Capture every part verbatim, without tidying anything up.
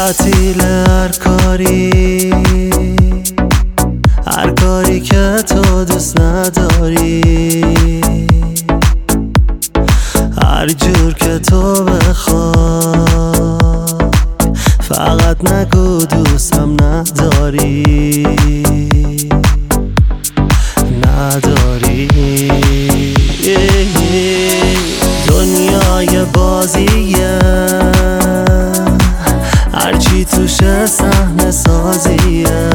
تعطیل هر کاری، هر کاری که تو دوست نداری، هر جور که تو بخوای، فقط نگو دوستم نداری نداری. دنیای بازیه، هرچی توشه صحنه سازیه.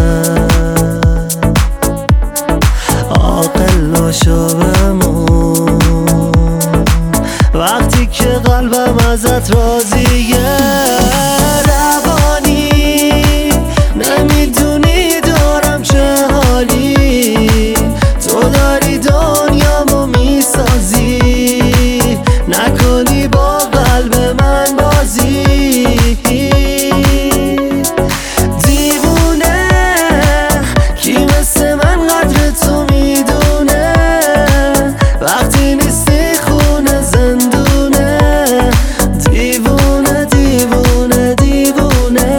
عاقل باشو بمون وقتی که قلبم ازت راضیه. روانی نمیدونی دارم چه حالی، تو داری دنیامو میسازی، نکنی با قلب من بازی. دیوونه کی مثل من قدر تو میدونه، وقتی نیستی خونه زندونه. دیوونه دیوونه دیوونه.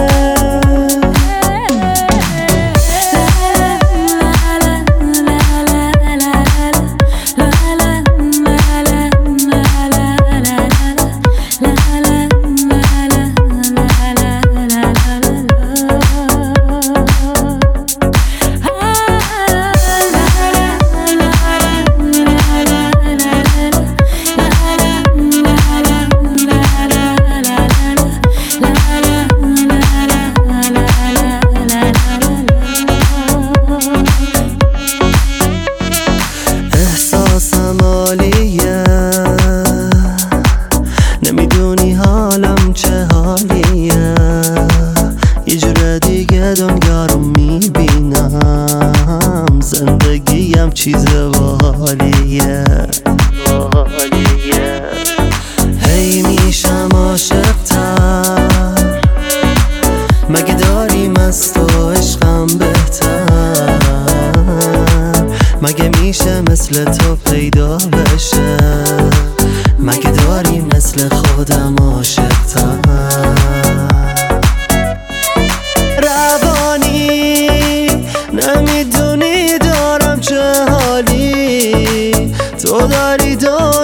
احساسم عالیه، نمیدونی حالم چه حالیه. یه جور دیگه دنیا رو میبینم، زندگیم چیز باحالیه. هی میشم عاشق‌تر، مگه داریم از تو عشقم بهتر، مگه میشه مثل تو پیدا بشه، مگه داریم مثل خودم عاشق‌تر. روانی نمیدونی دارم چه حالی، تو داری دو